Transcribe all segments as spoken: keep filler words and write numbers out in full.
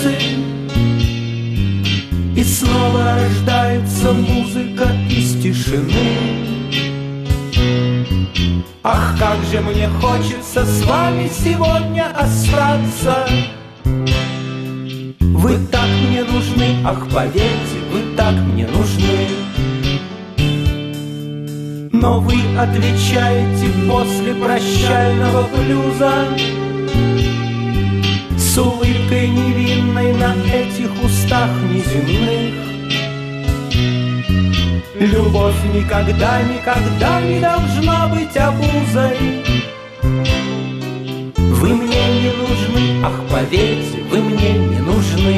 улицы, и снова рождается музыка из тишины. Ах, как же мне хочется с вами сегодня остаться. Вы так мне нужны, ах, поверьте, вы так мне нужны. Но вы отвечаете после прощального блюза с улыбкой невинной на этих устах неземных. Любовь никогда, никогда не должна быть обузой. Вы мне не нужны, ах, поверьте, вы мне не нужны.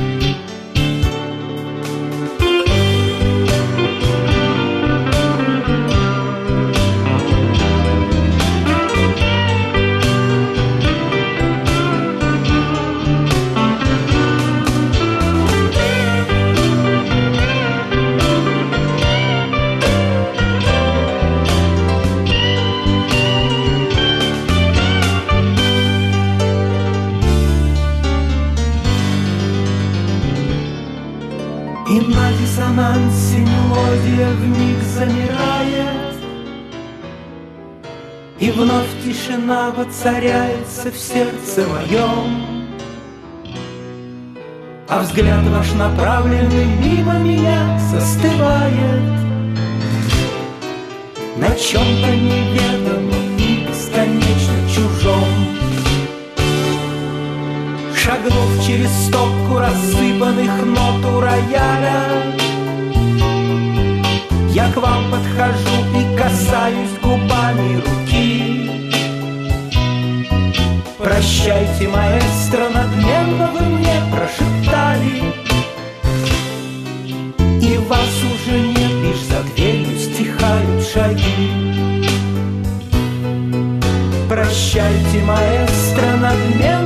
И на диссонансе мелодия вмиг замирает, и вновь тишина воцаряется в сердце моем. А взгляд ваш, направленный мимо меня, застывает на чем-то неведомом и бесконечно чужом. Шагнув через стопку рассыпанных нот у рояля, я к вам подхожу и касаюсь губами руки. Прощайте, маэстро, надменно вы мне прошептали, и вас уже нет, лишь за дверью стихают шаги. Прощайте, маэстро, надменно